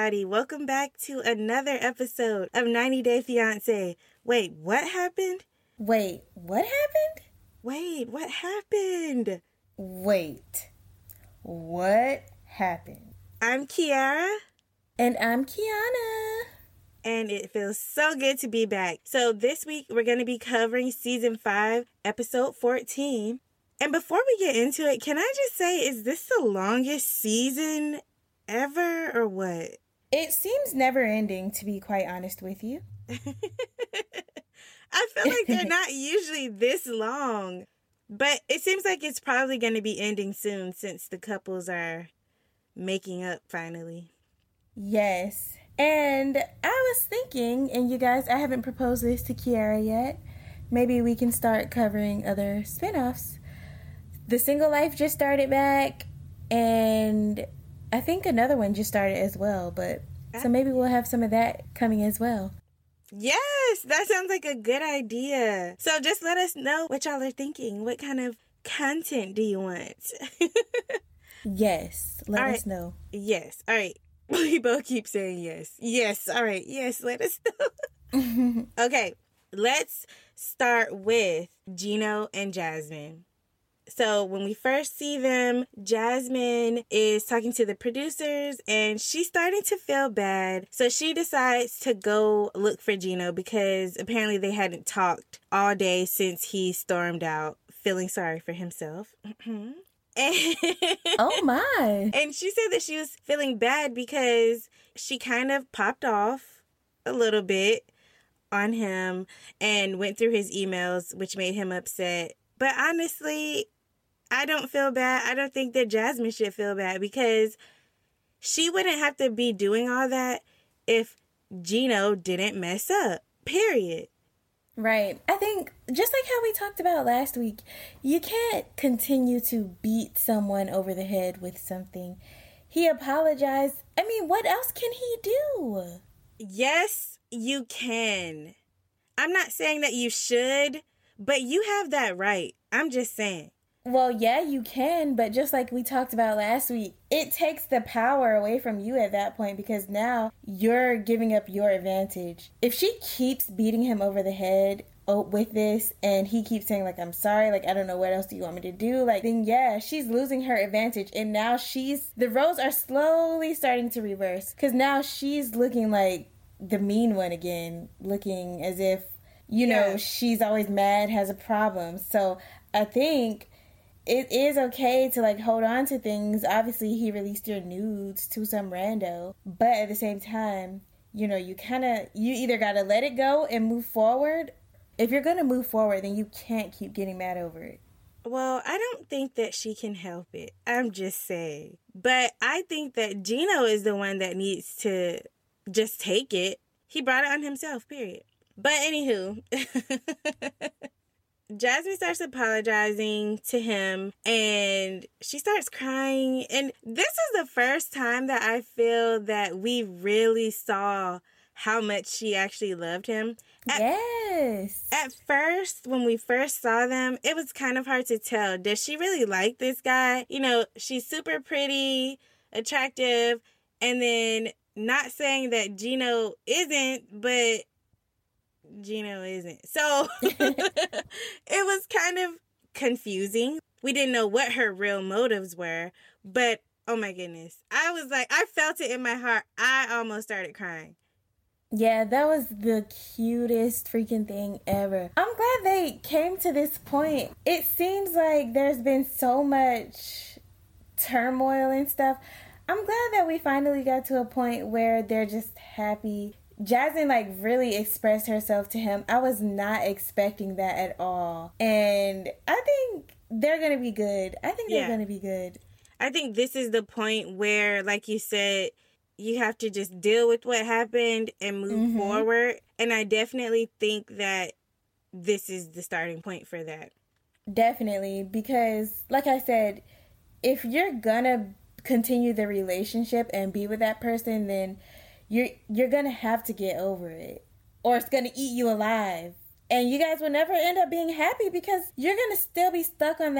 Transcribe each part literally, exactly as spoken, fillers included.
everybody. Welcome back to another episode of ninety Day Fiancé. Wait, what happened? Wait, what happened? Wait, what happened? Wait, what happened? I'm Kiara. And I'm Kiana. And it feels so good to be back. So this week, we're going to be covering Season five, Episode fourteen. And before we get into it, can I just say, is this the longest season ever or what? It seems never ending, to be quite honest with you. I feel like they're not usually this long. But it seems like it's probably going to be ending soon since the couples are making up finally. Yes. And I was thinking, and you guys, I haven't proposed this to Kiara yet. Maybe we can start covering other spinoffs. The Single Life just started back, and I think another one just started as well. But so maybe we'll have some of that coming as well. Yes, that sounds like a good idea. So just let us know what y'all are thinking. What kind of content do you want? Yes, let All us right. know. Yes. All right. We both keep saying yes. Yes. All right. Yes, let us know. Okay, let's start with Gino and Jasmine. So when we first see them, Jasmine is talking to the producers and she's starting to feel bad. So she decides to go look for Gino because apparently they hadn't talked all day since he stormed out, feeling sorry for himself. And Oh my. And she said that she was feeling bad because she kind of popped off a little bit on him and went through his emails, which made him upset. But honestly, I don't feel bad. I don't think that Jasmine should feel bad because she wouldn't have to be doing all that if Gino didn't mess up, period. Right. I think, just like how we talked about last week, you can't continue to beat someone over the head with something. He apologized. I mean, what else can he do? Yes, you can. I'm not saying that you should, but you have that right. I'm just saying. Well, yeah, you can, but just like we talked about last week, it takes the power away from you at that point because now you're giving up your advantage. If she keeps beating him over the head with this and he keeps saying, like, I'm sorry, like, I don't know what else do you want me to do, like, then yeah, she's losing her advantage. And now she's, the roles are slowly starting to reverse because now she's looking like the mean one again, looking as if, you know, Yeah. she's always mad, has a problem. So I think it is okay to, like, hold on to things. Obviously, he released your nudes to some rando. But at the same time, you know, you kind of, you either got to let it go and move forward. If you're going to move forward, then you can't keep getting mad over it. Well, I don't think that she can help it. I'm just saying. But I think that Gino is the one that needs to just take it. He brought it on himself, period. But anywho, Jasmine starts apologizing to him and she starts crying. And this is the first time that I feel that we really saw how much she actually loved him. At, yes. At first, when we first saw them, it was kind of hard to tell. Does she really like this guy? You know, she's super pretty, attractive, and then not saying that Gino isn't, but Gino isn't. So it was kind of confusing. We didn't know what her real motives were, but oh my goodness. I was like, I felt it in my heart. I almost started crying. Yeah, that was the cutest freaking thing ever. I'm glad they came to this point. It seems like there's been so much turmoil and stuff. I'm glad that we finally got to a point where they're just happy. Jasmine, like, really expressed herself to him. I was not expecting that at all. And I think they're going to be good. I think they're Yeah. going to be good. I think this is the point where, like you said, you have to just deal with what happened and move Mm-hmm. forward. And I definitely think that this is the starting point for that. Definitely. Because, like I said, if you're going to continue the relationship and be with that person, then you're you're gonna have to get over it, or it's gonna eat you alive, and you guys will never end up being happy because you're gonna still be stuck on that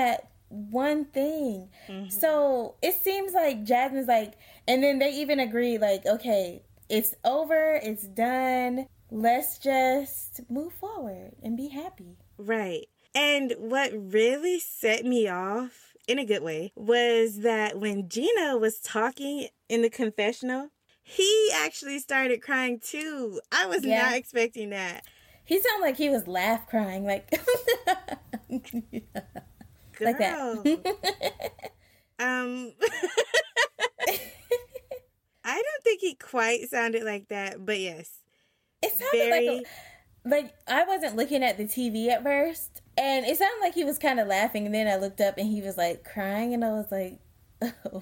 one thing. Mm-hmm. So it seems like Jasmine's like, and then they even agree, like, okay, it's over, it's done. Let's just move forward and be happy. Right. And what really set me off, in a good way, was that when Gino was talking in the confessional, he actually started crying too. I was yeah. not expecting that. He sounded like he was laugh crying, like, yeah. like that. um, I don't think he quite sounded like that, but yes. It sounded Very... like, a, like I wasn't looking at the T V at first, and it sounded like he was kind of laughing, and then I looked up and he was like crying, and I was like, oh.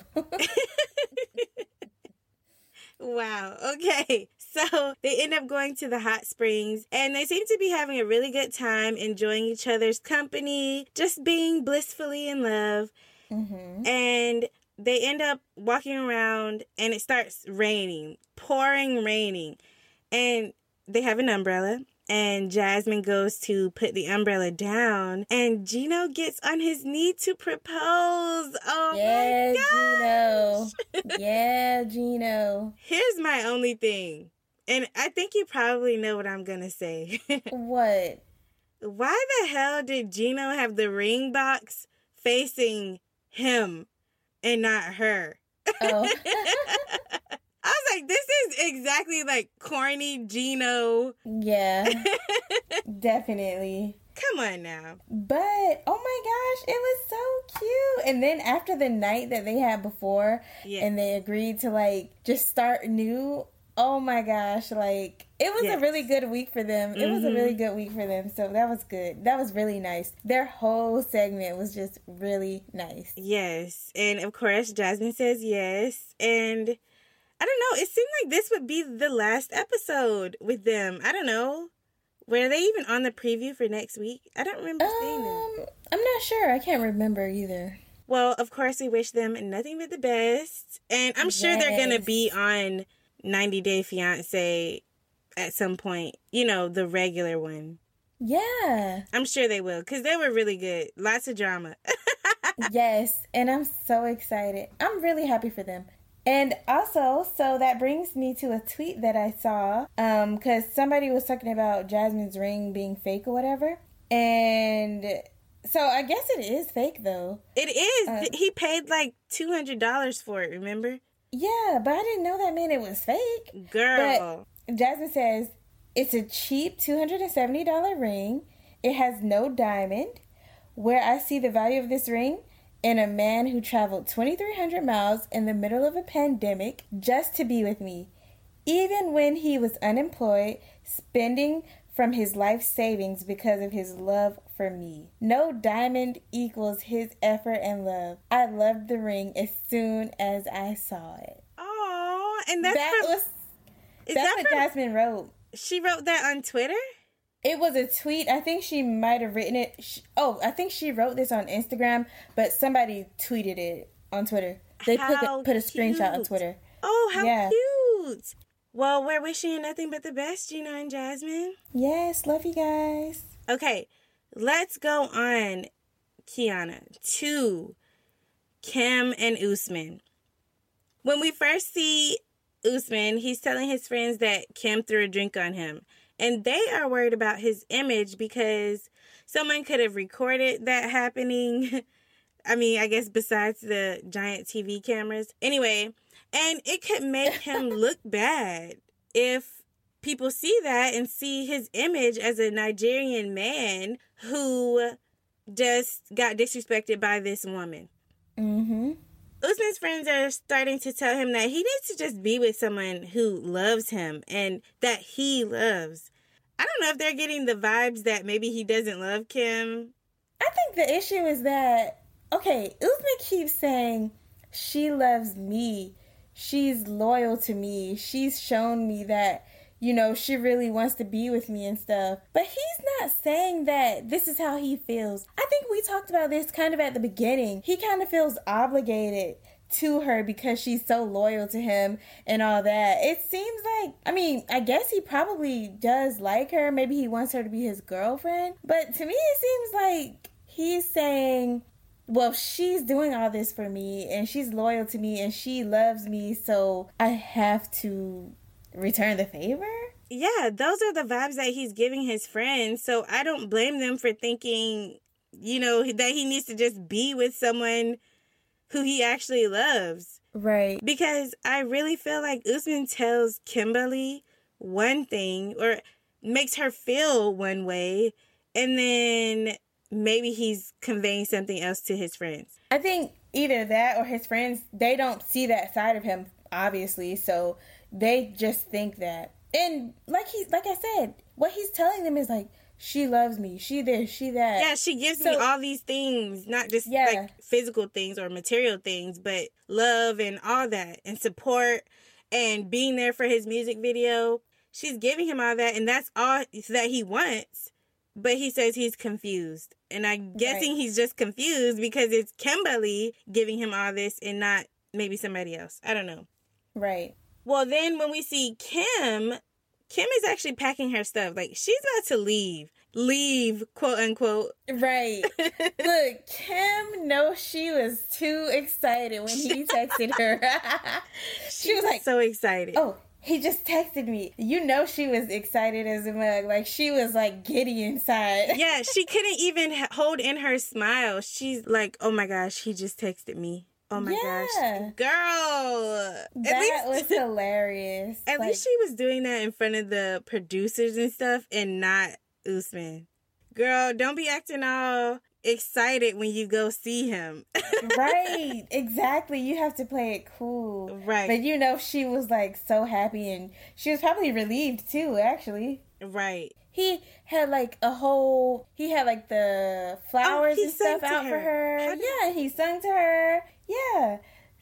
Wow. Okay. So they end up going to the hot springs and they seem to be having a really good time, enjoying each other's company, just being blissfully in love. Mm-hmm. And they end up walking around and it starts raining, pouring raining. And they have an umbrella. And Jasmine goes to put the umbrella down. And Gino gets on his knee to propose. Oh, yeah, my gosh. Gino. Yeah, Gino. Here's my only thing. And I think you probably know what I'm going to say. What? Why the hell did Gino have the ring box facing him and not her? Oh. I was like, this is exactly like corny Gino. Yeah, definitely. Come on now. But, oh my gosh, it was so cute. And then after the night that they had before, yeah. and they agreed to like just start new, oh my gosh, like it was yes. a really good week for them. It mm-hmm. was a really good week for them. So that was good. That was really nice. Their whole segment was just really nice. Yes. And of course, Jasmine says yes. And I don't know. It seemed like this would be the last episode with them. I don't know. Were they even on the preview for next week? I don't remember um, seeing them. I'm not sure. I can't remember either. Well, of course, we wish them nothing but the best. And I'm sure yes. they're going to be on ninety Day Fiancé at some point. You know, the regular one. Yeah. I'm sure they will, because they were really good. Lots of drama. Yes. And I'm so excited. I'm really happy for them. And also, so that brings me to a tweet that I saw, um, because somebody was talking about Jasmine's ring being fake or whatever. And so I guess it is fake, though. It is. Uh, he paid like two hundred dollars for it, remember? Yeah, but I didn't know that meant it was fake. Girl. But Jasmine says, it's a cheap two hundred seventy dollars ring. It has no diamond. Where I see the value of this ring, in a man who traveled twenty-three hundred miles in the middle of a pandemic just to be with me, even when he was unemployed, spending from his life savings because of his love for me. No diamond equals his effort and love. I loved the ring as soon as I saw it. Oh, and that's that from, was that's that what from, Jasmine wrote. She wrote that on Twitter? It was a tweet. I think she might have written it. She, oh, I think she wrote this on Instagram, but somebody tweeted it on Twitter. They how put, the, put a cute. screenshot on Twitter. Oh, how yeah. cute. Well, we're wishing you nothing but the best, Gino and Jasmine. Yes, love you guys. Okay, let's go on, Kiana, to Kim and Usman. When we first see Usman, he's telling his friends that Kim threw a drink on him. And they are worried about his image because someone could have recorded that happening. I mean, I guess besides the giant T V cameras. Anyway, and it could make him look bad if people see that and see his image as a Nigerian man who just got disrespected by this woman. Mm-hmm. Usman's friends are starting to tell him that he needs to just be with someone who loves him and that he loves. I don't know if they're getting the vibes that maybe he doesn't love Kim. I think the issue is that, okay, Usman keeps saying, she loves me. She's loyal to me. She's shown me that, you know, she really wants to be with me and stuff. But he's not saying that this is how he feels. I think we talked about this kind of at the beginning. He kind of feels obligated to her because she's so loyal to him and all that. It seems like, I mean, I guess he probably does like her. Maybe he wants her to be his girlfriend. But to me, it seems like he's saying, well, she's doing all this for me and she's loyal to me and she loves me, so I have to return the favor? Yeah, those are the vibes that he's giving his friends. So I don't blame them for thinking, you know, that he needs to just be with someone who he actually loves. Right. Because I really feel like Usman tells Kimberly one thing or makes her feel one way, and then maybe he's conveying something else to his friends. I think either that or his friends, they don't see that side of him, obviously, so they just think that. And like he, like I said, what he's telling them is like, she loves me, she this, she that. Yeah, she gives so, me all these things, not just yeah. like physical things or material things, but love and all that, and support, and being there for his music video. She's giving him all that, and that's all that he wants. But he says he's confused. And I'm guessing right. he's just confused because it's Kimberly giving him all this and not maybe somebody else. I don't know. Right. Well, then when we see Kim, Kim is actually packing her stuff. Like, she's about to leave. Leave, quote unquote. Right. Look, Kim knows she was too excited when he texted her. she, she was like, so excited. Oh, he just texted me. You know she was excited as a mug. Like, she was, like, giddy inside. Yeah, she couldn't even hold in her smile. She's like, oh my gosh, he just texted me. Oh my yeah. gosh. Girl! That at least, was hilarious. At like, least she was doing that in front of the producers and stuff and not Usman. Girl, don't be acting all excited when you go see him. Right, exactly. You have to play it cool. Right. But you know, she was like so happy and she was probably relieved too, actually. Right. He had like a whole, he had like the flowers oh, and stuff out her. for her. Did... Yeah, he sung to her. Yeah.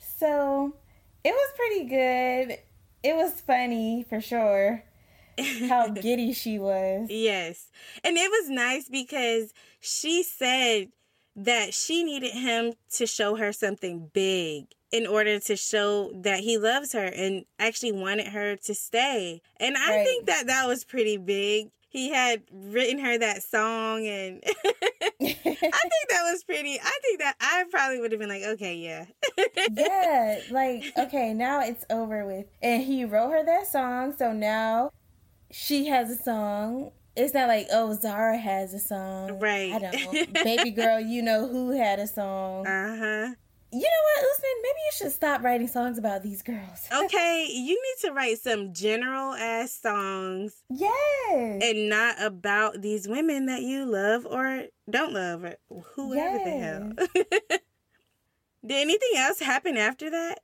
So it was pretty good. It was funny for sure. How giddy she was. Yes. And it was nice because she said that she needed him to show her something big in order to show that he loves her and actually wanted her to stay. And I right. think that that was pretty big. He had written her that song and I think that was pretty, I think that I probably would have been like, okay, yeah. Yeah, like, okay, now it's over with. And he wrote her that song, so now she has a song. It's not like, oh, Zara has a song. Right. I don't know. Baby girl, you know who had a song. Uh-huh. You know what, Usman? Maybe you should stop writing songs about these girls. Okay, you need to write some general-ass songs. Yes. And not about these women that you love or don't love, or whoever yes. the hell. Did anything else happen after that?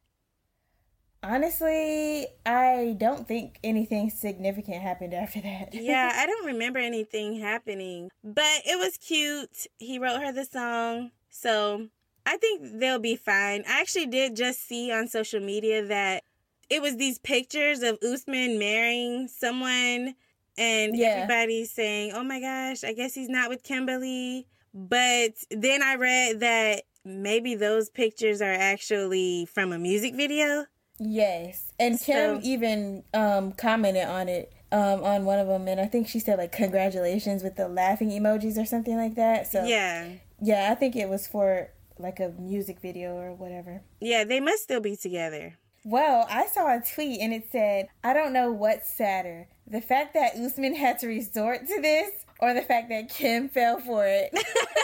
Honestly, I don't think anything significant happened after that. Yeah, I don't remember anything happening. But it was cute. He wrote her the song. So I think they'll be fine. I actually did just see on social media that it was these pictures of Usman marrying someone. And yeah. everybody's saying, oh my gosh, I guess he's not with Kimberly. But then I read that maybe those pictures are actually from a music video. Yes, and Kim so, even um, commented on it um, on one of them, and I think she said like congratulations with the laughing emojis or something like that. So yeah, yeah, I think it was for like a music video or whatever. Yeah, they must still be together. Well, I saw a tweet and it said, I don't know what's sadder, the fact that Usman had to resort to this or the fact that Kim fell for it.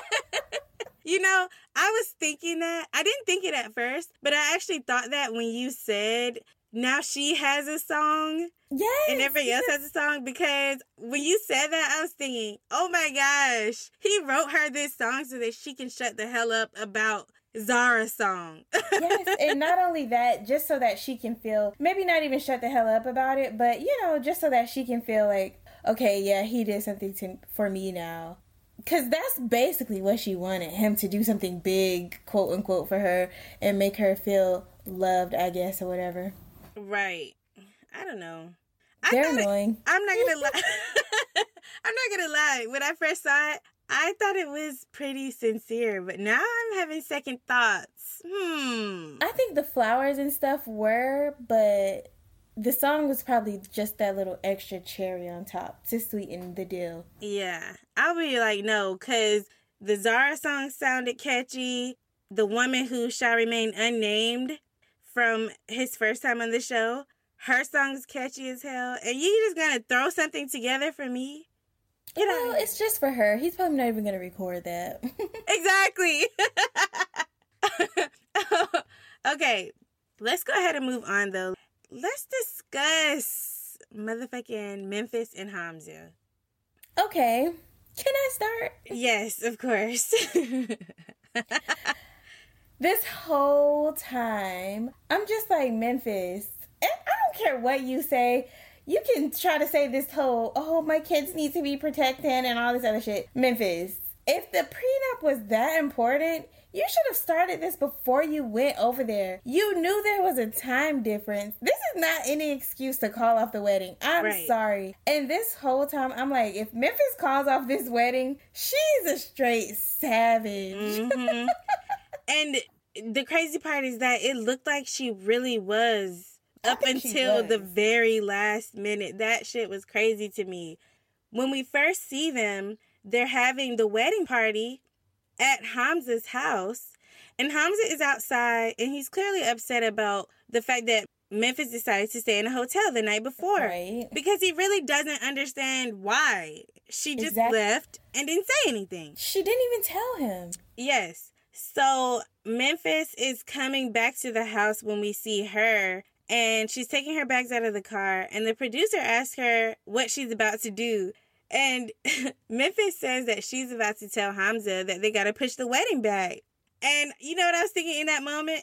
You know, I was thinking that. I didn't think it at first, but I actually thought that when you said, now she has a song. Yes. And everybody else has a song, because when you said that, I was thinking, oh my gosh, he wrote her this song so that she can shut the hell up about Zara's song. Yes, and not only that, just so that she can feel, maybe not even shut the hell up about it, but, you know, just so that she can feel like, okay, yeah, he did something to, for me now. Because that's basically what she wanted, him to do something big, quote unquote, for her and make her feel loved, I guess, or whatever. Right. I don't know. They're I annoying. I'm not going to lie. I'm not going to lie. When I first saw it, I thought it was pretty sincere, but now I'm having second thoughts. Hmm. I think the flowers and stuff were, but the song was probably just that little extra cherry on top to sweeten the deal. Yeah. I'll be like, no, because the Zara song sounded catchy. the woman who shall remain unnamed from his first time on the show, her song's catchy as hell, and you just gonna throw something together for me? You know, it's just for her. He's probably not even gonna record that. Exactly. Okay, let's go ahead and move on, though. Let's discuss motherfucking Memphis and Hamza. Okay. Can I start? Yes, of course. This whole time, I'm just like, Memphis, and I don't care what you say. You can try to say this whole, oh, my kids need to be protected and all this other shit. Memphis, if the prenup was that important, you should have started this before you went over there. You knew there was a time difference. This is not any excuse to call off the wedding. I'm right. sorry. And this whole time, I'm like, if Memphis calls off this wedding, she's a straight savage. Mm-hmm. And the crazy part is that it looked like she really was up until the very last minute. That shit was crazy to me. When we first see them, they're having the wedding party at Hamza's house, and Hamza is outside, and he's clearly upset about the fact that Memphis decided to stay in a hotel the night before. Right. Because he really doesn't understand why. She just exactly. left and didn't say anything. She didn't even tell him. Yes. So Memphis is coming back to the house when we see her, and she's taking her bags out of the car, and the producer asks her what she's about to do. And Memphis says that she's about to tell Hamza that they got to push the wedding back. And you know what I was thinking in that moment?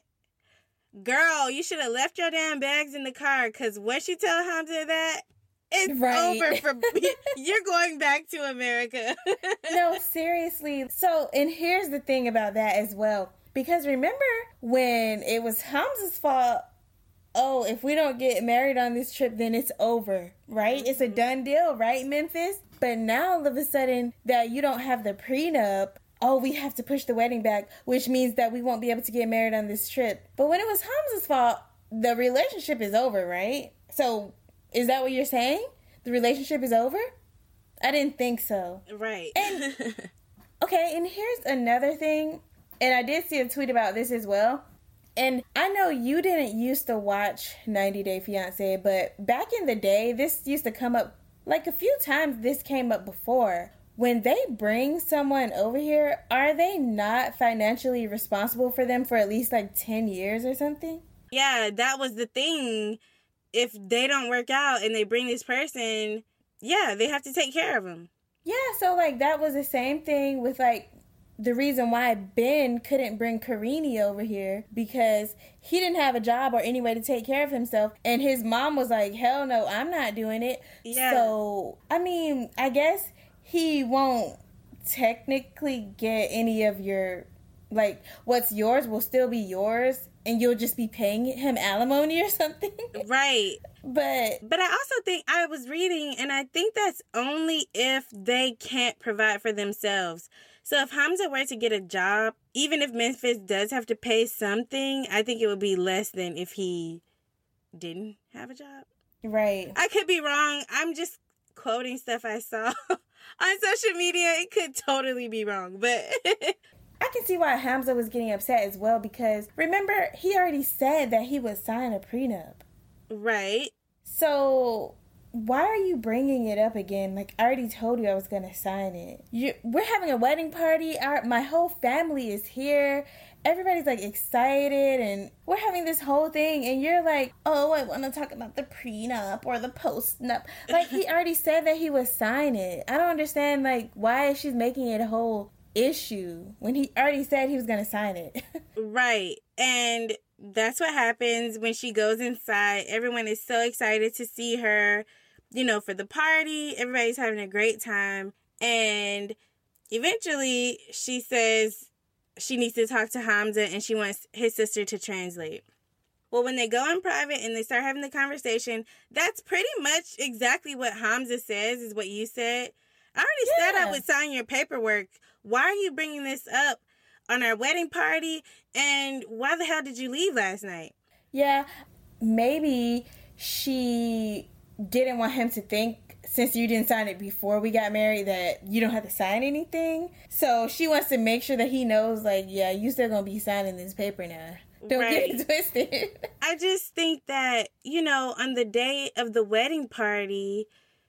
Girl, you should have left your damn bags in the car, because once you tell Hamza that, it's right. over for you're going back to America. No, seriously. So, and here's the thing about that as well. Because remember when it was Hamza's fault, oh, if we don't get married on this trip, then it's over, right? Mm-hmm. It's a done deal, right, Memphis? But now all of a sudden that you don't have the prenup, oh, we have to push the wedding back, which means that we won't be able to get married on this trip. But when it was Hamza's fault, the relationship is over, right? So is that what you're saying? The relationship is over? I didn't think so. Right. And, okay, and here's another thing. And I did see a tweet about this as well. And I know you didn't used to watch ninety Day Fiancé, but back in the day, this used to come up, like a few times this came up before. When they bring someone over here, are they not financially responsible for them for at least like ten years or something? Yeah, that was the thing. If they don't work out and they bring this person, yeah, they have to take care of them. Yeah, so like that was the same thing with like the reason why Ben couldn't bring Karine over here, because he didn't have a job or any way to take care of himself. And his mom was like, hell no, I'm not doing it. Yeah. So, I mean, I guess he won't technically get any of your, like, what's yours will still be yours, and you'll just be paying him alimony or something. Right. But but I also think, I was reading, and I think that's only if they can't provide for themselves. So if Hamza were to get a job, even if Memphis does have to pay something, I think it would be less than if he didn't have a job. Right. I could be wrong. I'm just quoting stuff I saw on social media. It could totally be wrong, but I can see why Hamza was getting upset as well, because remember, he already said that he would sign a prenup. Right. So why are you bringing it up again? Like, I already told you I was going to sign it. You, we're having a wedding party. Our, my whole family is here. Everybody's, like, excited, and we're having this whole thing, and you're like, oh, I want to talk about the prenup or the post-nup. Like, he already said that he would sign it. I don't understand, like, why she's making it a whole issue when he already said he was going to sign it. Right. And that's what happens when she goes inside. Everyone is so excited to see her, you know, for the party. Everybody's having a great time. And eventually she says she needs to talk to Hamza and she wants his sister to translate. Well, when they go in private and they start having the conversation, that's pretty much exactly what Hamza says, is what you said. I already yeah. set up with signing your paperwork. Why are you bringing this up on our wedding party? And why the hell did you leave last night? Yeah, maybe she didn't want him to think since you didn't sign it before we got married, that you don't have to sign anything. So she wants to make sure that he knows, like, yeah, you still gonna be signing this paper now. Don't right. get it twisted. I just think that, you know, on the day of the wedding party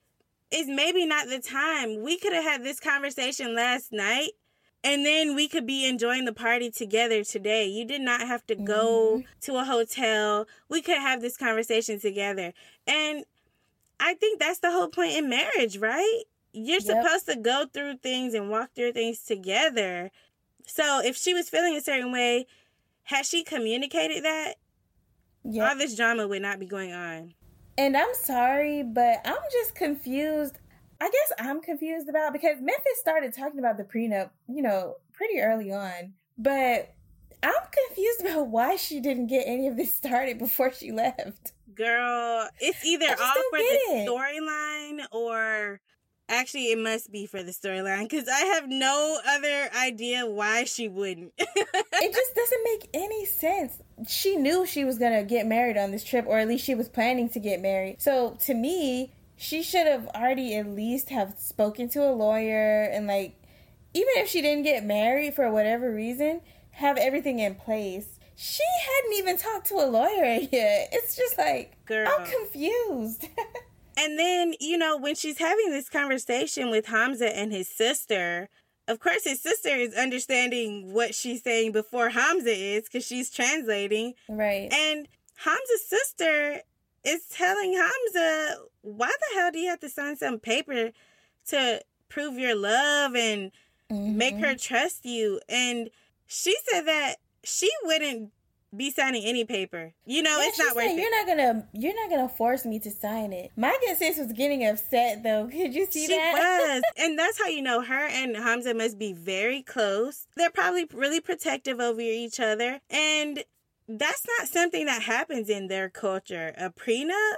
is maybe not the time. We could have had this conversation last night, and then we could be enjoying the party together today. You did not have to go mm-hmm. to a hotel. We could have this conversation together. And I think that's the whole point in marriage, right? You're yep. supposed to go through things and walk through things together. So if she was feeling a certain way, had she communicated that, yep. all this drama would not be going on. And I'm sorry, but I'm just confused. I guess I'm confused about, because Memphis started talking about the prenup, you know, pretty early on. But I'm confused about why she didn't get any of this started before she left. Girl, it's either all for the storyline or... Actually, it must be for the storyline, because I have no other idea why she wouldn't. It just doesn't make any sense. She knew she was going to get married on this trip, or at least she was planning to get married. So, to me, she should have already at least have spoken to a lawyer, and, like, even if she didn't get married for whatever reason, have everything in place. She hadn't even talked to a lawyer yet. It's just like, girl, I'm confused. And then, you know, when she's having this conversation with Hamza and his sister, of course his sister is understanding what she's saying before Hamza is, because she's translating. Right. And Hamza's sister is telling Hamza, why the hell do you have to sign some paper to prove your love and mm-hmm. make her trust you? And she said that she wouldn't be signing any paper. You know, yeah, it's not worth it. You're not gonna you're not gonna force me to sign it. My good sis was getting upset though. Could you see she that? She was. And that's how you know her and Hamza must be very close. They're probably really protective over each other. And that's not something that happens in their culture. A prenup?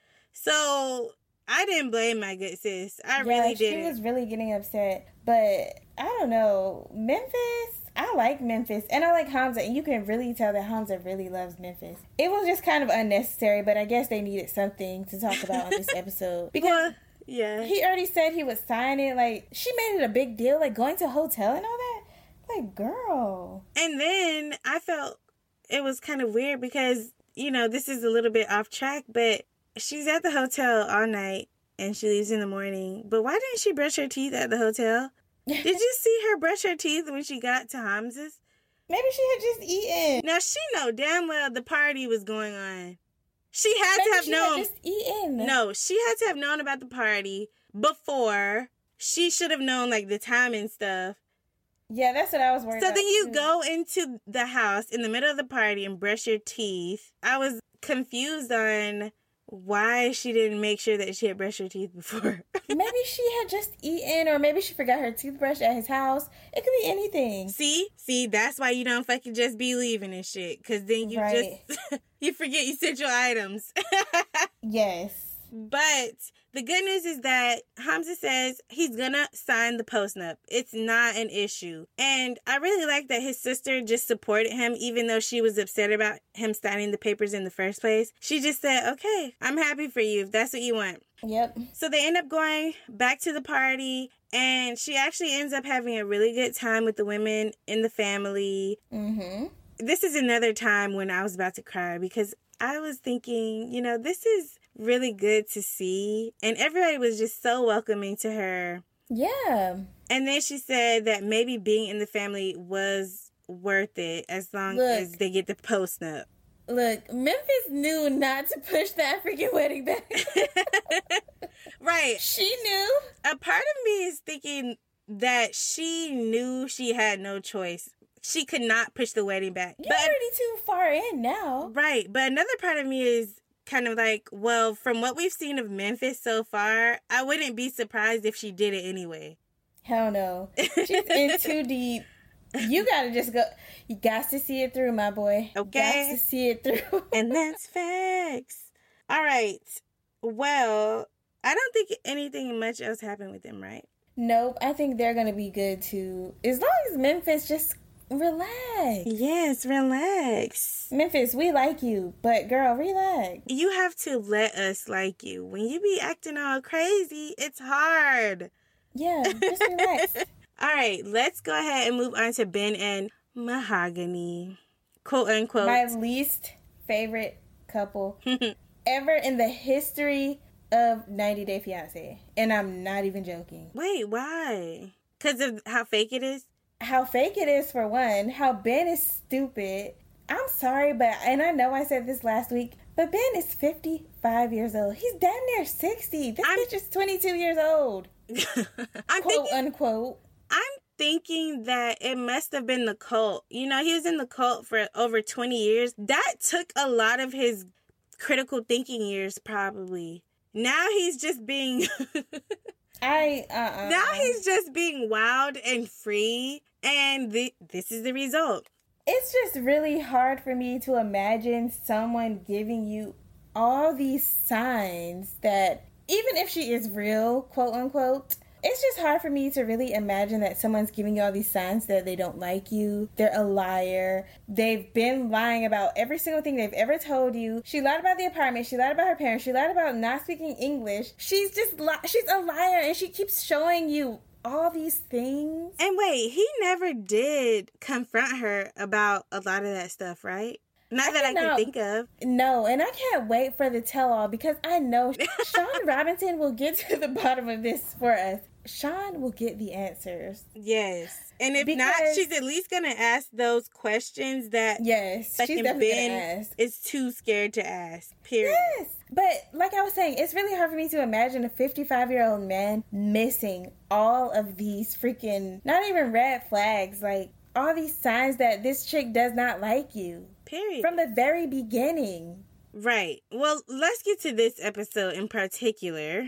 So I didn't blame my good sis. I yeah, really didn't. She was really getting upset. But I don't know. Memphis, I like Memphis, and I like Hamza, and you can really tell that Hamza really loves Memphis. It was just kind of unnecessary, but I guess they needed something to talk about on this episode. Because well, yeah. he already said he would sign it. Like, she made it a big deal, like going to a hotel and all that. Like, girl. And then I felt it was kind of weird because, you know, this is a little bit off track, but she's at the hotel all night, and she leaves in the morning. But why didn't she brush her teeth at the hotel? Did you see her brush her teeth when she got to Hamza's? Maybe she had just eaten. Now, she know damn well the party was going on. She had Maybe to have she known. Had just eaten. No, she had to have known about the party before. She should have known, like, the time and stuff. Yeah, that's what I was worried so about. So then you too. go into the house in the middle of the party and brush your teeth. I was confused on why she didn't make sure that she had brushed her teeth before. Maybe she had just eaten, or maybe she forgot her toothbrush at his house. It could be anything. See? See, that's why you don't fucking just be leaving and shit. Because then you right. just, you forget essential items. Yes. But the good news is that Hamza says he's gonna sign the postnup. It's not an issue. And I really like that his sister just supported him, even though she was upset about him signing the papers in the first place. She just said, okay, I'm happy for you if that's what you want. Yep. So they end up going back to the party, and she actually ends up having a really good time with the women in the family. Mm-hmm. This is another time when I was about to cry, because I was thinking, you know, this is really good to see. And everybody was just so welcoming to her. Yeah. And then she said that maybe being in the family was worth it as long Look, as they get the postnup. Look, Memphis knew not to push the African wedding back. Right. She knew. A part of me is thinking that she knew she had no choice. She could not push the wedding back. You're but, already too far in now. Right. But another part of me is kind of like, well, from what we've seen of Memphis so far, I wouldn't be surprised if she did it anyway. Hell no. She's in too deep. You gotta just go. You got to see it through, my boy. Okay. Got to see it through. And that's facts. All right. Well, I don't think anything much else happened with them, right? Nope. I think they're gonna be good too. As long as Memphis just Relax. Yes, relax. Memphis, we like you, but girl, relax. You have to let us like you. When you be acting all crazy, it's hard. Yeah, just relax. All right, let's go ahead and move on to Ben and Mahogany. Quote unquote. My least favorite couple ever in the history of ninety Day Fiancé. And I'm not even joking. Wait, why? Because of how fake it is? How fake it is, for one. How Ben is stupid. I'm sorry, but, and I know I said this last week, but Ben is fifty-five years old. He's damn near sixty. This I'm, bitch is twenty-two years old. I'm Quote, thinking, unquote. I'm thinking that it must have been the cult. You know, he was in the cult for over twenty years. That took a lot of his critical thinking years, probably. Now he's just being... I, uh-uh. Now he's just being wild and free, and the, this is the result. It's just really hard for me to imagine someone giving you all these signs that, even if she is real, quote unquote, it's just hard for me to really imagine that someone's giving you all these signs that they don't like you, they're a liar, they've been lying about every single thing they've ever told you. She lied about the apartment, she lied about her parents, she lied about not speaking English. She's just, li- she's a liar, and she keeps showing you all these things. And wait, he never did confront her about a lot of that stuff, right? Not I that I can think of. No, and I can't wait for the tell-all, because I know Sean Robinson will get to the bottom of this for us. Sean will get the answers. Yes. And if because, not, she's at least going to ask those questions that yes, she's definitely Ben gonna ask. Is too scared to ask. Period. Yes. But like I was saying, it's really hard for me to imagine a fifty-five-year-old man missing all of these freaking, not even red flags, like all these signs that this chick does not like you. Period. From the very beginning. Right. Well, let's get to this episode in particular.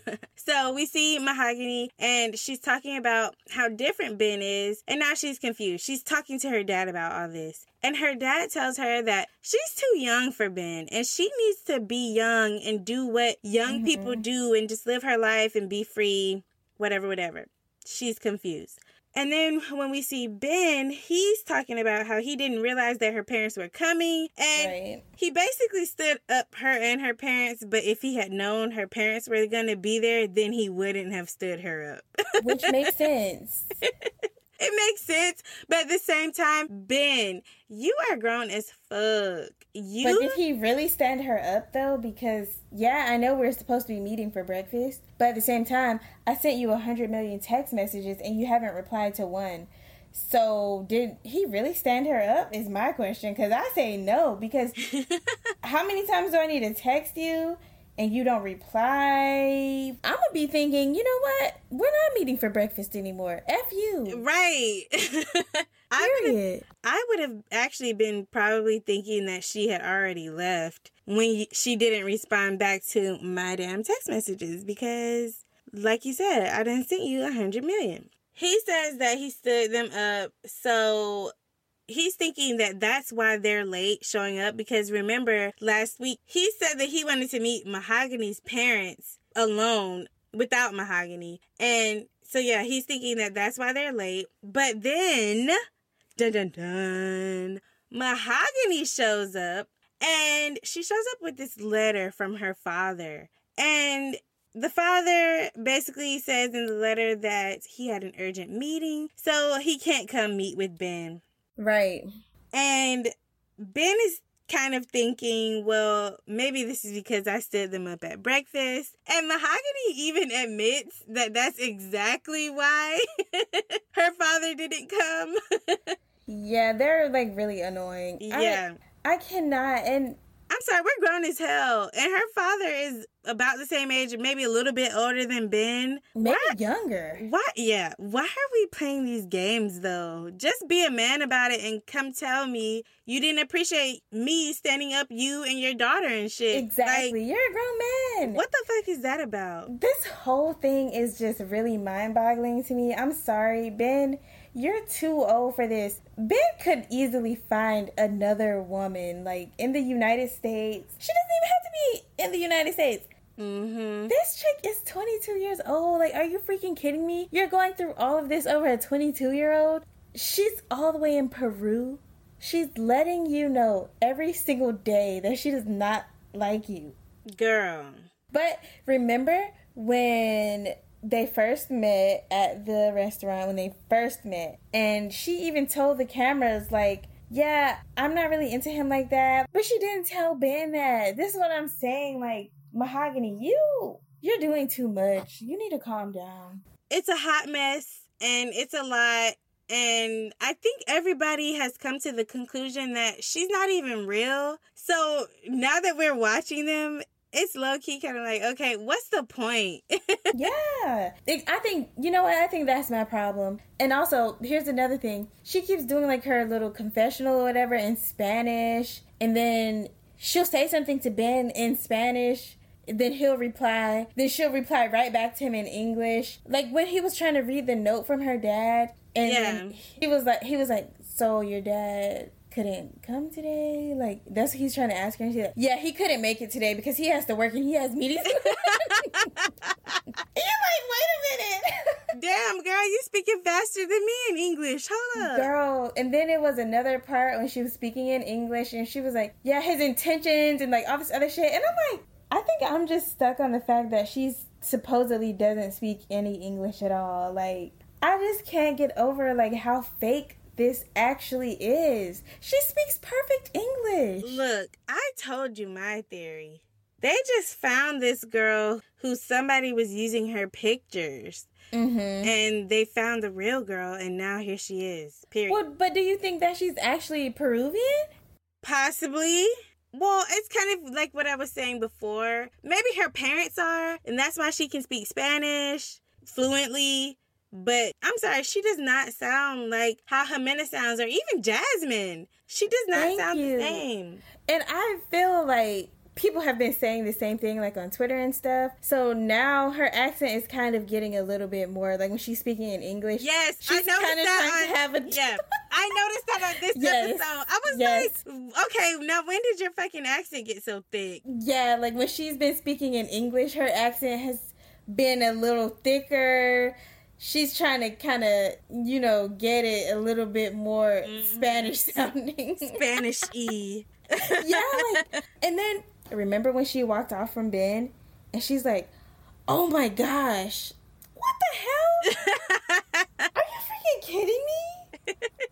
So we see Mahogany, and she's talking about how different Ben is, and now she's confused. She's talking to her dad about all this. And her dad tells her that she's too young for Ben, and she needs to be young and do what young mm-hmm. people do and just live her life and be free, whatever, whatever. She's confused. And then when we see Ben, he's talking about how he didn't realize that her parents were coming. And right. he basically stood up her and her parents. But if he had known her parents were going to be there, then he wouldn't have stood her up. Which makes sense. It makes sense. But at the same time, Ben, you are grown as fuck. You... But did he really stand her up, though? Because, yeah, I know we're supposed to be meeting for breakfast. But at the same time, I sent you one hundred million text messages and you haven't replied to one. So did he really stand her up is my question. Because I say no. Because how many times do I need to text you and you don't reply? I'm going to be thinking, you know what? We're not meeting for breakfast anymore. F you. Right. I would, I would have actually been probably thinking that she had already left when she didn't respond back to my damn text messages. Because, like you said, I done sent you a hundred million. He says that he stood them up, so... He's thinking that that's why they're late showing up, because remember last week he said that he wanted to meet Mahogany's parents alone without Mahogany. And so, yeah, he's thinking that that's why they're late. But then, dun dun dun, Mahogany shows up, and she shows up with this letter from her father. And the father basically says in the letter that he had an urgent meeting, so he can't come meet with Ben. Right. And Ben is kind of thinking, well, maybe this is because I stood them up at breakfast. And Mahogany even admits that that's exactly why her father didn't come. Yeah, they're like really annoying. Yeah. I, I cannot. And I'm sorry, we're grown as hell. And her father is about the same age, maybe a little bit older than Ben. Maybe why, younger. Why? Yeah. Why are we playing these games, though? Just be a man about it and come tell me you didn't appreciate me standing up you and your daughter and shit. Exactly. Like, you're a grown man. What the fuck is that about? This whole thing is just really mind-boggling to me. I'm sorry, Ben. You're too old for this. Ben could easily find another woman, like, in the United States. She doesn't even have to be in the United States. Mm-hmm. This chick is twenty-two years old. Like, are you freaking kidding me? You're going through all of this over a twenty-two-year-old? she's all the way in Peru. She's letting you know every single day that she does not like you. Girl. But remember when they first met at the restaurant, when they first met, and she even told the cameras, like, yeah, I'm not really into him like that. But she didn't tell Ben that. This is what I'm saying. Like, Mahogany, you, you're doing too much. You need to calm down. It's a hot mess, and it's a lot. And I think everybody has come to the conclusion that she's not even real. So now that we're watching them, it's low-key kind of like, okay, what's the point? Yeah. I think, you know what? I think that's my problem. And also, here's another thing. She keeps doing like her little confessional or whatever in Spanish. And then she'll say something to Ben in Spanish. Then he'll reply. Then she'll reply right back to him in English. Like when he was trying to read the note from her dad. And yeah. then he was like, he was like, so your dad couldn't come today? Like, that's what he's trying to ask her. And she's like, yeah, he couldn't make it today because he has to work and he has meetings. And you're like, wait a minute. Damn, girl, you speaking faster than me in English. Hold up. Girl, and then it was another part when she was speaking in English and she was like, yeah, his intentions and like all this other shit. And I'm like, I think I'm just stuck on the fact that she's supposedly doesn't speak any English at all. Like, I just can't get over like how fake this actually is. She speaks perfect English. Look, I told you my theory. They just found this girl who somebody was using her pictures. Mm-hmm. And they found the real girl, and now here she is. Period. Well, but do you think that she's actually Peruvian? Possibly. Well, it's kind of like what I was saying before. Maybe her parents are, and that's why she can speak Spanish fluently. But I'm sorry, she does not sound like how Jimena sounds, or even Jasmine. She does not Thank sound you. the same. And I feel like people have been saying the same thing, like on Twitter and stuff. So now her accent is kind of getting a little bit more, like when she's speaking in English. Yes, she's I noticed kind of that trying on, to have a... yeah, I noticed that on this yes. episode. I was yes. like, okay, now when did your fucking accent get so thick? Yeah, like when she's been speaking in English, her accent has been a little thicker. She's trying to kind of, you know, get it a little bit more mm-hmm. Spanish sounding. Spanish-y. Yeah, like, and then, remember when she walked off from Ben? And she's like, oh my gosh, what the hell? Are you freaking kidding me?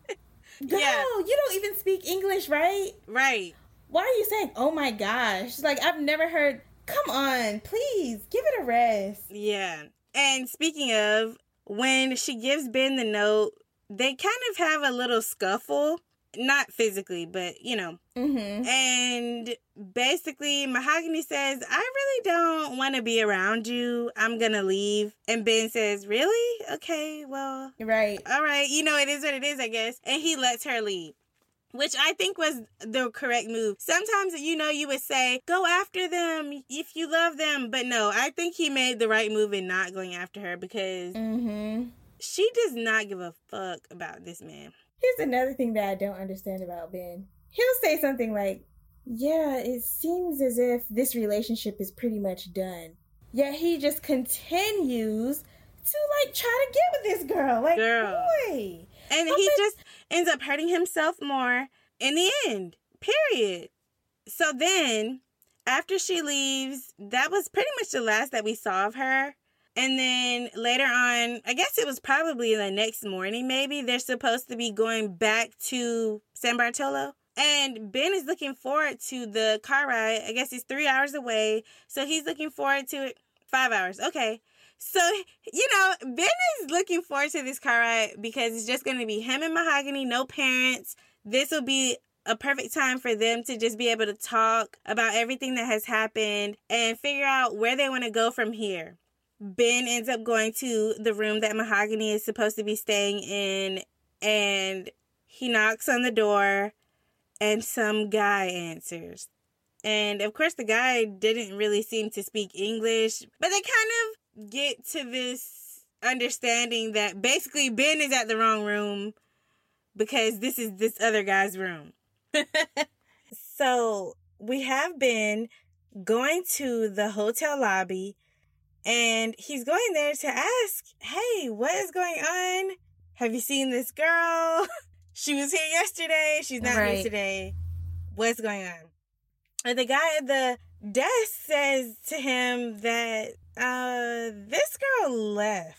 Girl, yeah. You don't even speak English, right? Right. Why are you saying, oh my gosh? Like, I've never heard, come on, please, give it a rest. Yeah. And speaking of, when she gives Ben the note, they kind of have a little scuffle. Not physically, but, you know. Mm-hmm. And basically, Mahogany says, I really don't want to be around you. I'm going to leave. And Ben says, really? Okay, well. Right. All right. You know, it is what it is, I guess. And he lets her leave, which I think was the correct move. Sometimes, you know, you would say, go after them if you love them. But no, I think he made the right move in not going after her because mm-hmm. she does not give a fuck about this man. Here's another thing that I don't understand about Ben. He'll say something like, yeah, it seems as if this relationship is pretty much done. Yet he just continues to, like, try to get with this girl. Like, girl. Boy. And I'm he like, just ends up hurting himself more in the end. Period. So then, after she leaves, that was pretty much the last that we saw of her. And then later on, I guess it was probably the next morning, maybe, they're supposed to be going back to San Bartolo. And Ben is looking forward to the car ride. I guess it's three hours away. So he's looking forward to it. Five hours. Okay. So, you know, Ben is looking forward to this car ride because it's just going to be him and Mahogany, no parents. This will be a perfect time for them to just be able to talk about everything that has happened and figure out where they want to go from here. Ben ends up going to the room that Mahogany is supposed to be staying in, and he knocks on the door, and some guy answers. And, of course, the guy didn't really seem to speak English, but they kind of get to this understanding that basically Ben is at the wrong room because this is this other guy's room. So, we have Ben going to the hotel lobby, and he's going there to ask, hey, what is going on? have you seen this girl? She was here yesterday. She's not Right. here today. What's going on? And the guy at the desk says to him that uh, this girl left.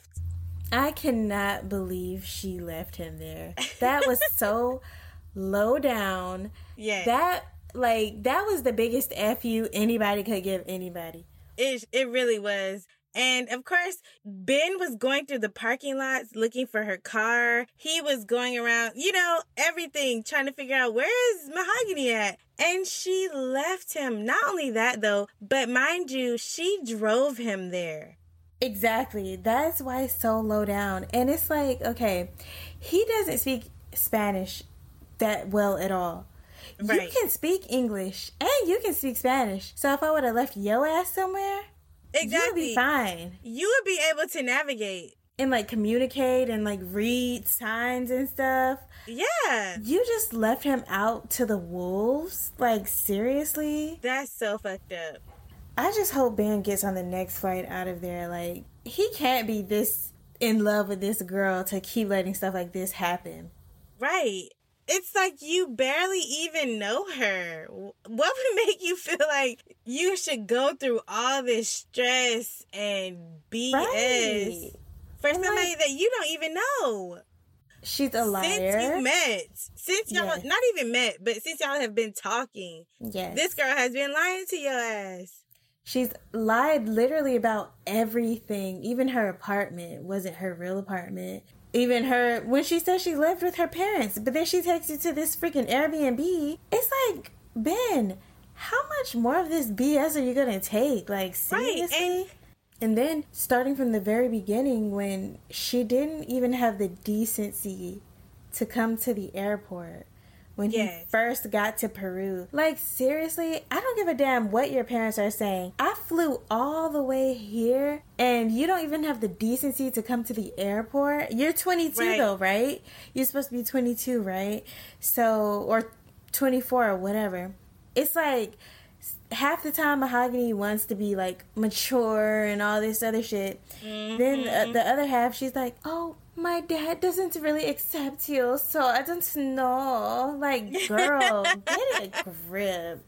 I cannot believe she left him there. That was so low down. Yeah. That, like, that was the biggest F you anybody could give anybody. It, it really was. And of course, Ben was going through the parking lots looking for her car. He was going around, you know, everything, trying to figure out where is Mahogany at. And she left him. Not only that, though, but mind you, she drove him there. Exactly. That's why it's so low down. And it's like, okay, he doesn't speak Spanish that well at all. Right. You can speak English and you can speak Spanish. So if I would have left your ass somewhere, Exactly. you'd be fine. You would be able to navigate. And like communicate and like read signs and stuff. Yeah. You just left him out to the wolves? Like, seriously? That's so fucked up. I just hope Ben gets on the next flight out of there. Like, he can't be this in love with this girl to keep letting stuff like this happen. Right. It's like you barely even know her. What would make you feel like you should go through all this stress and B S Right. for And, somebody like, that you don't even know? She's a liar. Since you met, since y'all, Yes. not even met, but since y'all have been talking, Yes. this girl has been lying to your ass. She's lied literally about everything. Even her apartment wasn't her real apartment. Even her, when she said she lived with her parents, but then she takes you to this freaking Airbnb. It's like, Ben, how much more of this B S are you going to take? Like, seriously? Right, and And then, starting from the very beginning, when she didn't even have the decency to come to the airport, when Yes. he first got to Peru. Like, seriously, I don't give a damn what your parents are saying. I flew all the way here, and you don't even have the decency to come to the airport. You're twenty-two, Right. though, right? You're supposed to be twenty-two, right? So, or twenty-four or whatever. It's like, half the time Mahogany wants to be like mature and all this other shit. Mm-hmm. Then uh, the other half, she's like, oh, my dad doesn't really accept you, so I don't know. Like, girl, get a grip.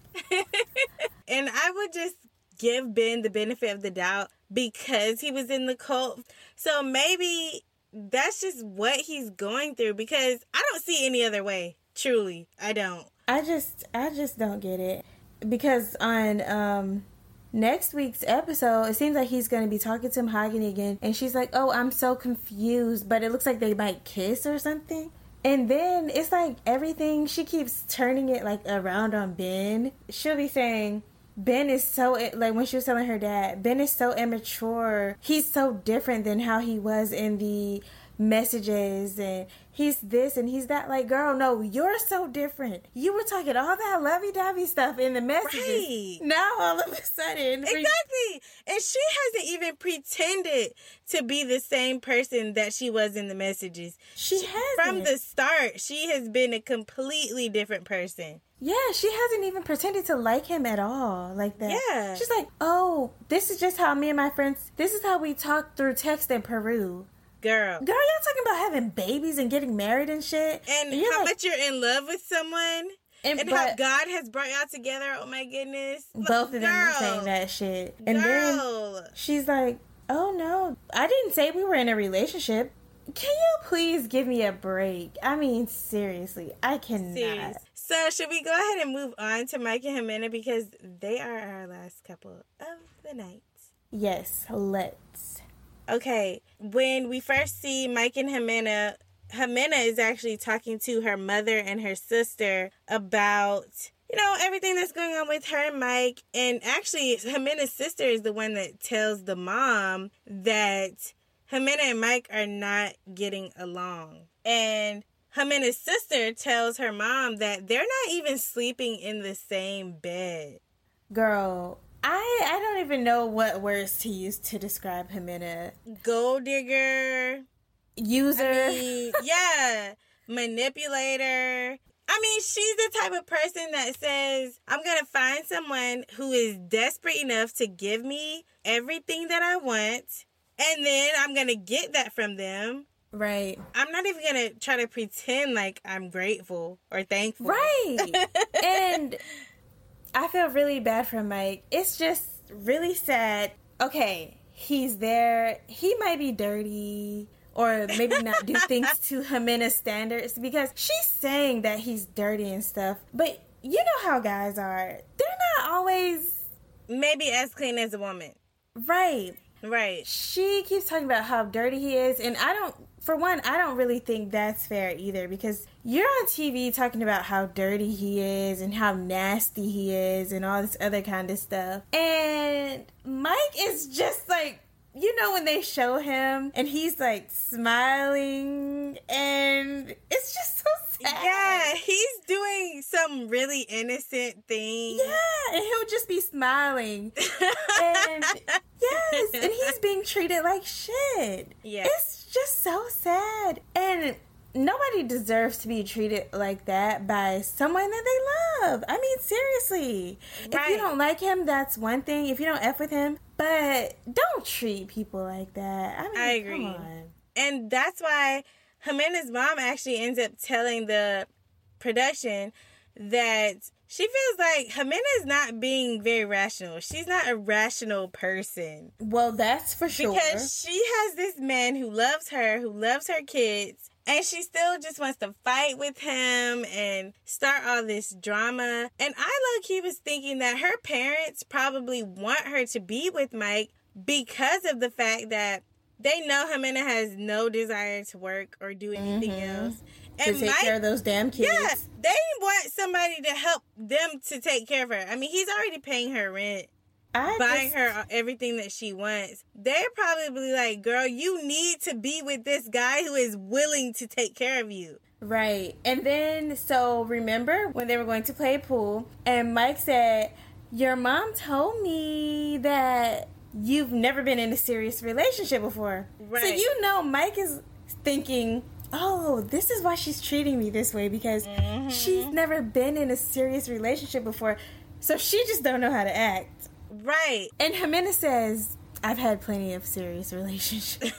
And I would just give Ben the benefit of the doubt because he was in the cult. So maybe that's just what he's going through, because I don't see any other way. Truly, I don't. I just, I just don't get it. Because on um, next week's episode, it seems like he's going to be talking to Mahogany again. And she's like, oh, I'm so confused. But it looks like they might kiss or something. And then it's like everything, she keeps turning it like around on Ben. She'll be saying, Ben is so, like when she was telling her dad, Ben is so immature. He's so different than how he was in the messages, and he's this and he's that. Like, girl, no, you're so different. You were talking all that lovey-dovey stuff in the messages. Right. Now all of a sudden, Exactly. And she hasn't even pretended to be the same person that she was in the messages. she hasn't. From the start, she has been a completely different person. Yeah, she hasn't even pretended to like him at all, like that. Yeah. She's like, oh, this is just how me and my friends, this is how we talk through text in Peru. Girl. Girl, y'all talking about having babies and getting married and shit. And you're how like- much you're in love with someone. And, And how but God has brought y'all together. Oh my goodness. both of them were Girl. saying that shit. And then Girl. she's like, oh no, I didn't say we were in a relationship. Can you please give me a break? I mean, seriously, I cannot. Serious. So should we go ahead and move on to Mike and Jimena, because they are our last couple of the night. Yes, let's. Okay, when we first see Mike and Jimena, Jimena is actually talking to her mother and her sister about, you know, everything that's going on with her and Mike. And actually, Jimena's sister is the one that tells the mom that Jimena and Mike are not getting along. And Jimena's sister tells her mom that they're not even sleeping in the same bed. Girl, I I don't even know what words to use to describe Jimena. Gold digger. User. I mean, yeah, manipulator. I mean, she's the type of person that says, I'm going to find someone who is desperate enough to give me everything that I want, and then I'm going to get that from them, Right. I'm not even going to try to pretend like I'm grateful or thankful. Right. And I feel really bad for Mike. It's just really sad. Okay, he's there. He might be dirty or maybe not do things to Jimena's standards because she's saying that he's dirty and stuff. But you know how guys are. They're not always... Maybe as clean as a woman. Right. Right. She keeps talking about how dirty he is, and I don't, for one, I don't really think that's fair either, because you're on T V talking about how dirty he is and how nasty he is and all this other kind of stuff. And Mike is just like, you know, when they show him and he's like smiling and it's just so sad. Yeah, he's doing some really innocent thing. Yeah, and he'll just be smiling. And yes, and he's being treated like shit. Yeah. It's just so sad. And nobody deserves to be treated like that by someone that they love. I mean, seriously. Right. If you don't like him, that's one thing. If you don't F with him, but don't treat people like that. I mean, I agree. Come on. And that's why Jimena's mom actually ends up telling the production that she feels like Jimena's not being very rational. She's not a rational person. Well, that's for sure. Because she has this man who loves her, who loves her kids, and she still just wants to fight with him and start all this drama. And I low-key was thinking that her parents probably want her to be with Mike because of the fact that they know Jimena has no desire to work or do anything mm-hmm. else. And to take Mike, care of those damn kids. Yeah, they want somebody to help them to take care of her. I mean, he's already paying her rent, I buying just... her everything that she wants. They're probably like, girl, you need to be with this guy who is willing to take care of you. Right. And then, so remember when they were going to play pool and Mike said, your mom told me that you've never been in a serious relationship before. Right. So you know Mike is thinking, oh, this is why she's treating me this way, because mm-hmm. she's never been in a serious relationship before. So she just don't know how to act. Right. And Jimena says, I've had plenty of serious relationships.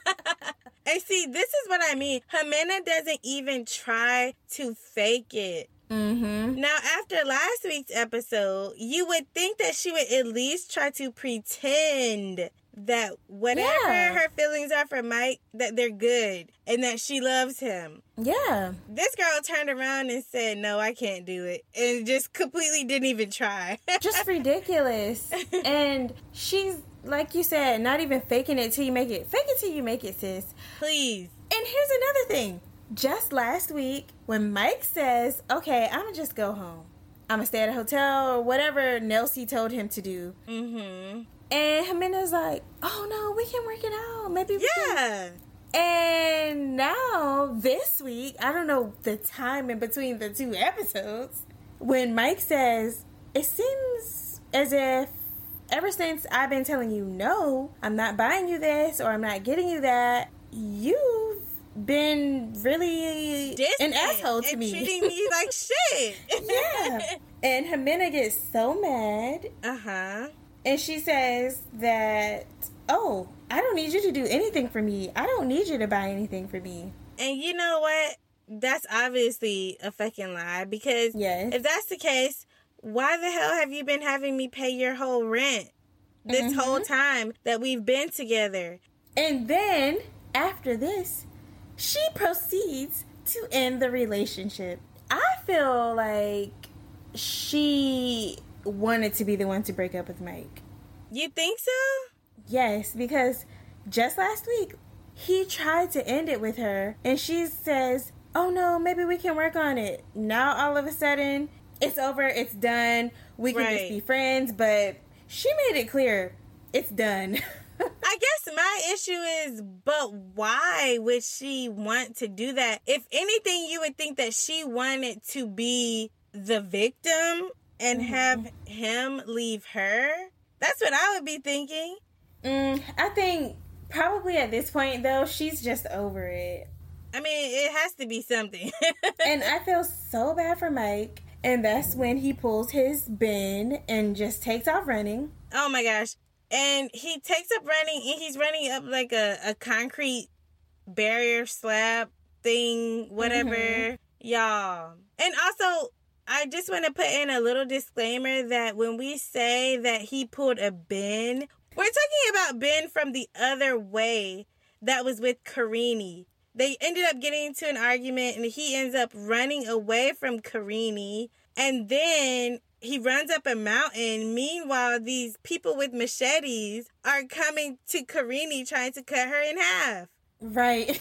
And see, this is what I mean. Jimena doesn't even try to fake it. Mm-hmm. Now, after last week's episode, you would think that she would at least try to pretend that whatever yeah. her feelings are for Mike, that they're good and that she loves him. Yeah. This girl turned around and said, no, I can't do it. And just completely didn't even try. Just ridiculous. And she's, like you said, not even faking it till you make it. Fake it till you make it, sis. Please. And here's another thing. Just last week, when Mike says, okay, I'm going to just go home. I'm going to stay at a hotel or whatever Nelsie told him to do. Mm-hmm. And Jimena's like, oh, no, we can work it out. Maybe we yeah. can. And now, this week, I don't know the time in between the two episodes, when Mike says, it seems as if ever since I've been telling you, no, I'm not buying you this or I'm not getting you that, you've been really distant an asshole to and me. Treating me like shit. Yeah. And Jimena gets so mad. Uh-huh. And she says that, oh, I don't need you to do anything for me. I don't need you to buy anything for me. And you know what? That's obviously a fucking lie. Because yes. if that's the case, why the hell have you been having me pay your whole rent this mm-hmm. whole time that we've been together? And then, after this, she proceeds to end the relationship. I feel like she wanted to be the one to break up with Mike. You think so? Yes, because just last week, he tried to end it with her, and she says, oh no, maybe we can work on it. Now, all of a sudden, it's over, it's done, we can right. just be friends, but she made it clear, it's done. I guess my issue is, but why would she want to do that? If anything, you would think that she wanted to be the victim and mm-hmm. have him leave her. That's what I would be thinking. Mm, I think probably at this point, though, she's just over it. I mean, it has to be something. And I feel so bad for Mike. And that's when he pulls his bin and just takes off running. Oh my gosh. And he takes up running, and he's running up like a, a concrete barrier slap thing, whatever. Mm-hmm. Y'all. And also, I just want to put in a little disclaimer that when we say that he pulled a Ben, we're talking about Ben from the other way that was with Karine. They ended up getting into an argument and he ends up running away from Karine. And then he runs up a mountain. Meanwhile, these people with machetes are coming to Karine trying to cut her in half. Right.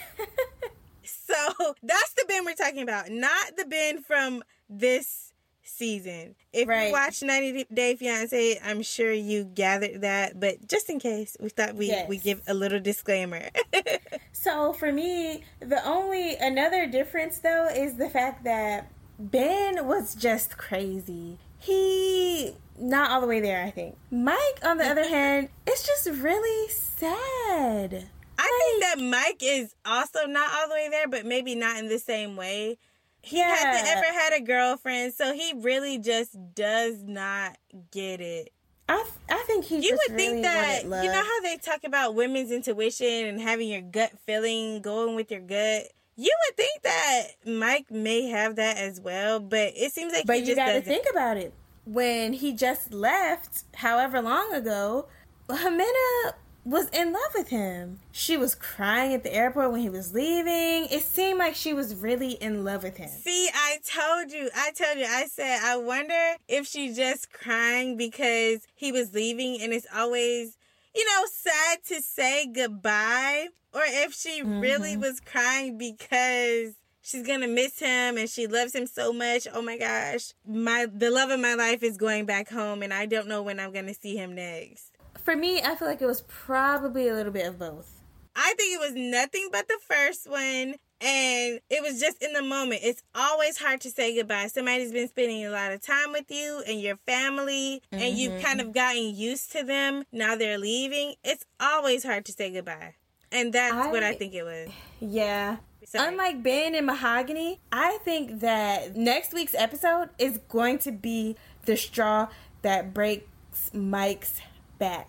So that's the Ben we're talking about, not the Ben from this season. If right. you watch ninety Day Fiancé, I'm sure you gathered that. But just in case, we thought we yes. we give a little disclaimer. So for me, the only another difference though is the fact that Ben was just crazy. He not all the way there, I think. Mike, on the other hand, it's just really sad. I like, think that Mike is also not all the way there, but maybe not in the same way. He yeah. hasn't ever had a girlfriend, so he really just does not get it. I I think he you just would really think that love. You know how they talk about women's intuition and having your gut feeling, going with your gut. You would think that Mike may have that as well, but it seems like but he you just got to doesn't. think about it. When he just left, however long ago, Jimena was in love with him. She was crying at the airport when he was leaving. It seemed like she was really in love with him. See, I told you, I told you, I said, I wonder if she's just crying because he was leaving and it's always, you know, sad to say goodbye, or if she mm-hmm. really was crying because she's gonna miss him and she loves him so much. Oh my gosh, my the love of my life is going back home and I don't know when I'm gonna see him next. For me, I feel like it was probably a little bit of both. I think it was nothing but the first one, and it was just in the moment. It's always hard to say goodbye. Somebody's been spending a lot of time with you and your family, mm-hmm. and you've kind of gotten used to them. Now they're leaving. It's always hard to say goodbye. And that's I, what I think it was. Yeah. Sorry. Unlike Ben and Mahogany, I think that next week's episode is going to be the straw that breaks Mike's back.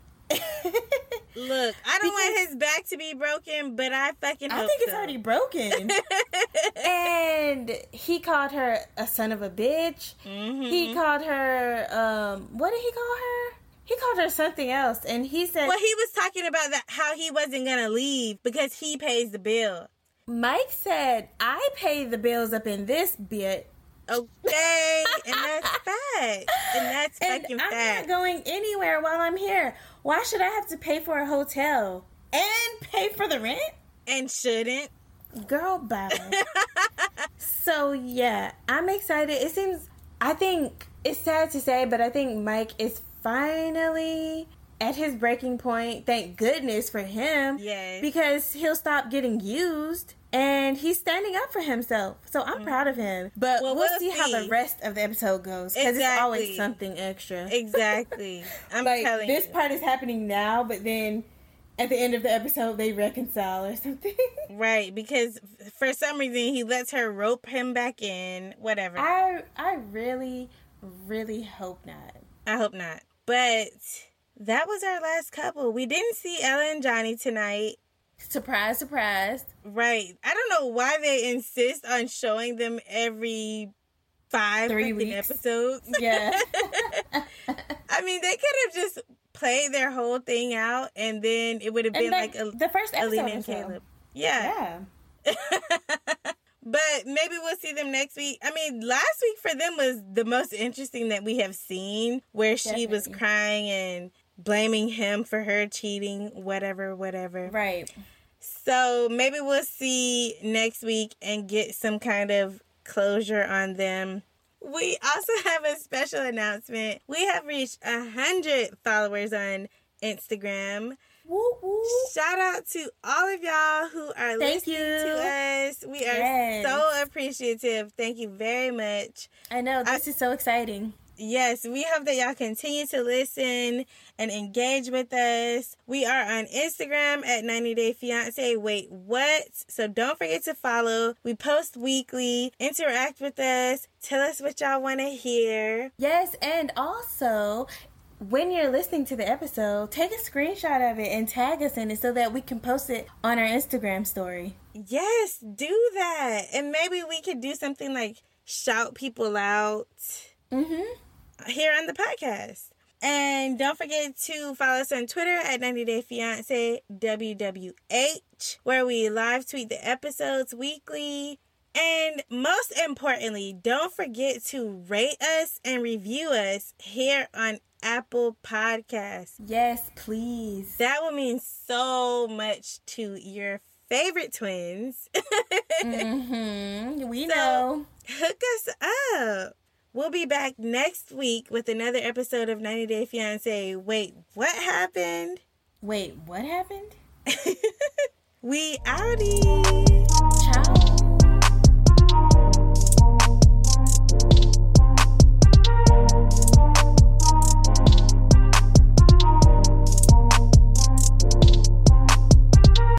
Look, I don't because want his back to be broken, but I fucking hope I think so. it's already broken. And he called her a son of a bitch. Mm-hmm. He called her, um, what did he call her? He called her something else, and he said... Well, he was talking about that how he wasn't going to leave because he pays the bill. Mike said, I pay the bills up in this bit. Okay, and that's fact. And that's and fucking I'm fact. I'm not going anywhere while I'm here. Why should I have to pay for a hotel and pay for the rent? And shouldn't. Girl, bye. So, yeah, I'm excited. It seems, I think, it's sad to say, but I think Mike is finally at his breaking point. Thank goodness for him. Yes. Because he'll stop getting used. And he's standing up for himself. So I'm mm-hmm. proud of him. But well, we'll, we'll see, see how the rest of the episode goes. Because exactly. It's always something extra. Exactly. I'm like, telling this you. This part is happening now, but then at the end of the episode, they reconcile or something. Right. Because for some reason, he lets her rope him back in. Whatever. I, I really, really hope not. I hope not. But that was our last couple. We didn't see Ella and Johnny tonight. Surprise, surprise. Right. I don't know why they insist on showing them every five Three weeks. episodes. Yeah. I mean, they could have just played their whole thing out and then it would have been like, like a, the first episode Alina and Caleb. Yeah. Yeah. But maybe we'll see them next week. I mean, last week for them was the most interesting that we have seen, where she Definitely. was crying and blaming him for her cheating, whatever, whatever. Right. So maybe we'll see next week and get some kind of closure on them. We also have a special announcement. We have reached a hundred followers on Instagram. Woo, woo. Shout out to all of y'all who are Thank listening you. to us. We are yes. so appreciative. Thank you very much. I know. This I, is so exciting. Yes, we hope that y'all continue to listen and engage with us. We are on Instagram at ninety Day Fiancé. Wait, what? So don't forget to follow. We post weekly. Interact with us. Tell us what y'all want to hear. Yes, and also, when you're listening to the episode, take a screenshot of it and tag us in it so that we can post it on our Instagram story. Yes, do that. And maybe we could do something like shout people out Mm-hmm. here on the podcast. And don't forget to follow us on Twitter at ninety Day Fiancé W W H, where we live tweet the episodes weekly. And most importantly, don't forget to rate us and review us here on Apple Podcasts. Yes, please. That will mean so much to your favorite twins. Mm-hmm. We So, know. Hook us up. We'll be back next week with another episode of ninety Day Fiancé. Wait, what happened? Wait, what happened? We outie.